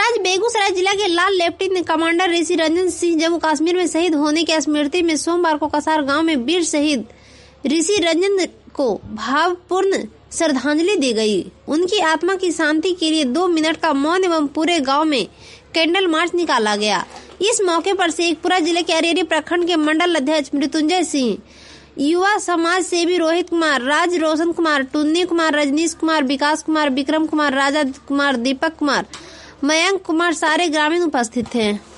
आज बेगूसराय जिला के लाल लेफ्टिनेंट कमांडर ऋषि रंजन सिंह जम्मू कश्मीर में शहीद होने की स्मृति में सोमवार को कसार गांव में वीर शहीद ऋषि रंजन को भावपूर्ण श्रद्धांजलि दी गई। उनकी आत्मा की शांति के लिए 2 मिनट का मौन एवं पूरे गांव में कैंडल मार्च निकाला गया। इस मौके पर शेखपुरा जिले के अरेरी प्रखंड के मंडल अध्यक्ष मृत्युंजय सिंह, युवा समाज सेवी रोहित कुमार, राज रोशन कुमार, टुन्नी कुमार, रजनीश कुमार, विकास कुमार, विक्रम कुमार, राजा कुमार, दीपक कुमार, मयंक कुमार सारे ग्रामीण उपस्थित थे।